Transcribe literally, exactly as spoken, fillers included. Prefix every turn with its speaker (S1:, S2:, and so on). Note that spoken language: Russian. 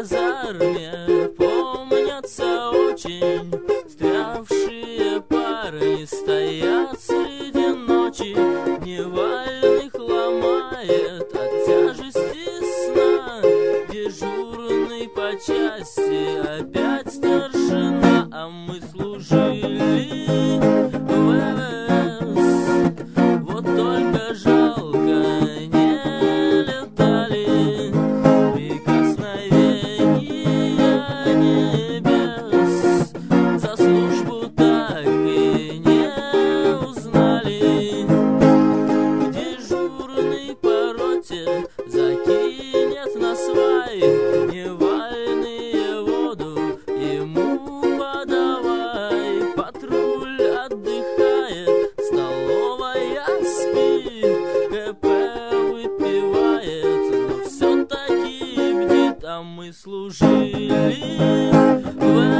S1: казарме помнятся очень стрявшие парни, стоят среди ночи, невольных ломает от тяжести сна. Дежурный по части опять старшина, а мы служили в ВВС. Вот только жалко не летали прикосновения небес. За службу так и не узнали. Дежурный по роте закинет на свай невальные воду, ему подавай. Патруль отдыхает, столовая спит, КП выпивает, но все-таки бдит. А мы служили в